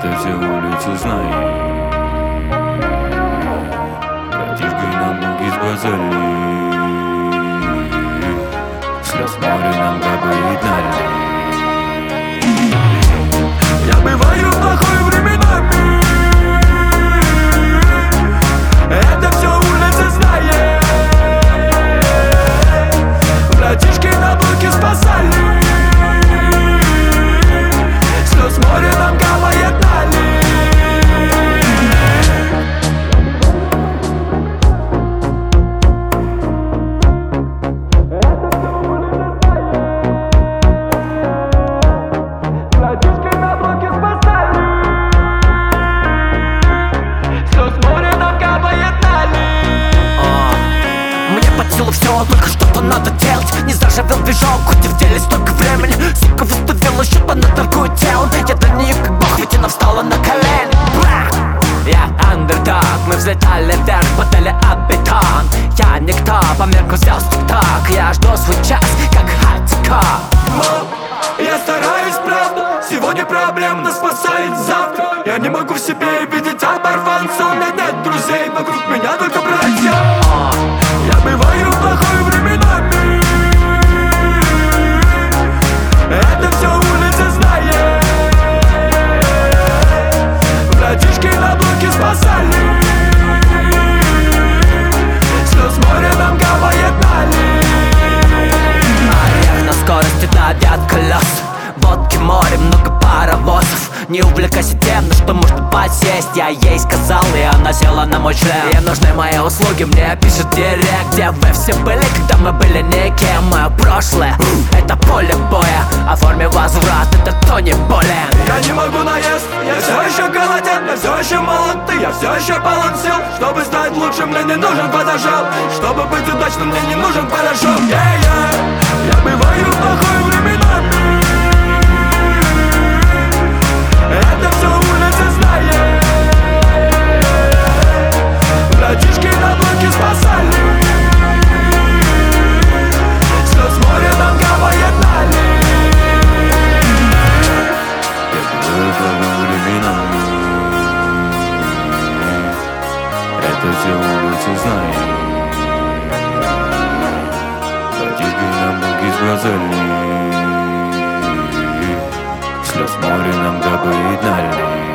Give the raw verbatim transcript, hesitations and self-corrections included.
Это все улицы знают. Братишкой нам ноги сбазали. Слез море нам капает налей. Я бываю плохой временами. Это все улицы знает. Братишки на блоке спасали. Слез море нам капает налей. Братишки на блоке спасали. Слез море нам капает налей. Мне под силу все, только что-то надо делать. Не заживел движок, хоть и в деле столько времени. Сука выставила счет, она торгует телом. Я для нее как бог, ведь она встала на колени. Я андердог, мы взлетали вверх, потели об бетон. Я никто, по мерку звезд тик-ток. Я жду свой час, как хардкор. Мам, я стараюсь, правда. Сегодня проблем нас спасает завтра. Я не могу в себе видеть оборванца. У меня нет друзей, вокруг меня только братья. Я бываю плохой временами. Это все улицы знает. Братишки на блоке спасали. Слез море нам капает налей. Орех на скорости давят колес. Водки море, много паровозов. Не увлекайся тем, на что можно посесть. Я ей сказал, и она села на мой член. Ей нужны мои услуги, мне пишет директ. Где вы все были, когда мы были никем? Мое прошлое, это поле боя. Оформи возврат, это то не болен. Я не могу наесть, я все еще голоден. Я все еще молод, ты, я все еще полон сил. Чтобы стать лучше, мне не нужен фотошоп. Чтобы быть удачным, мне не нужен порошок. yeah, yeah. Я бываю плохой временами. Это все улицы знает. Братишки на блоке спасали. Слез море нам капает налей. Я бываю плохой временами. Это все улицы знают. Братишкой нам ноги сбазали. Слез море нам капает налей.